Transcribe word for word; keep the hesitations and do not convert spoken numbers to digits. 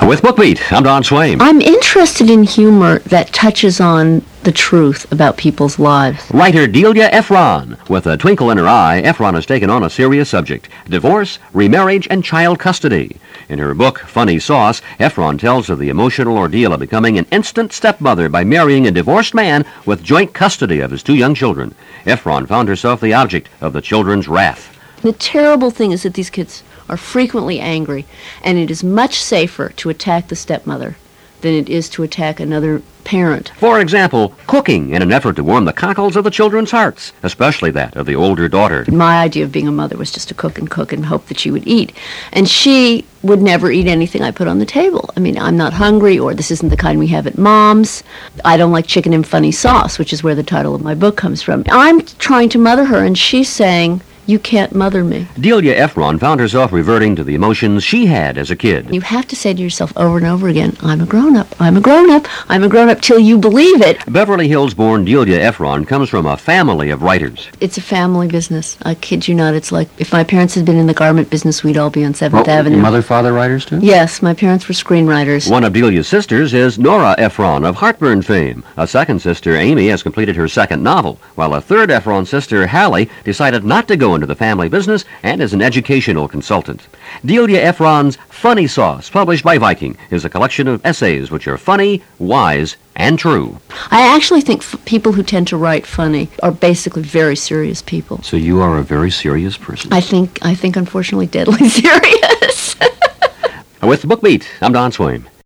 With BookBeat, I'm Don Swaim. I'm interested in humor that touches on the truth about people's lives. Writer Delia Ephron. With a twinkle in her eye, Ephron has taken on a serious subject: divorce, remarriage, and child custody. In her book, Funny Sauce, Ephron tells of the emotional ordeal of becoming an instant stepmother by marrying a divorced man with joint custody of his two young children. Ephron found herself the object of the children's wrath. The terrible thing is that these kids are frequently angry, and it is much safer to attack the stepmother than it is to attack another parent. For example, cooking in an effort to warm the cockles of the children's hearts, especially that of the older daughter. My idea of being a mother was just to cook and cook and hope that she would eat. And she would never eat anything I put on the table. I mean, I'm not hungry, or this isn't the kind we have at Mom's. I don't like chicken and funny sauce, which is where the title of my book comes from. I'm trying to mother her, and she's saying, "You can't mother me." Delia Ephron found herself reverting to the emotions she had as a kid. You have to say to yourself over and over again, I'm a grown-up, I'm a grown-up, I'm a grown-up, till you believe it. Beverly Hills-born Delia Ephron comes from a family of writers. It's a family business. I kid you not. It's like if my parents had been in the garment business, we'd all be on seventh Well, Avenue. your mother, father writers, too? Yes, my parents were screenwriters. One of Delia's sisters is Nora Ephron of Heartburn fame. A second sister, Amy, has completed her second novel, while a third Ephron sister, Hallie, decided not to go into the family business and is an educational consultant. Delia Ephron's Funny Sauce, published by Viking, is a collection of essays which are funny, wise, and true. I actually think f- people who tend to write funny are basically very serious people. So you are a very serious person. I think, I think unfortunately, deadly serious. With BookBeat, I'm Don Swaim.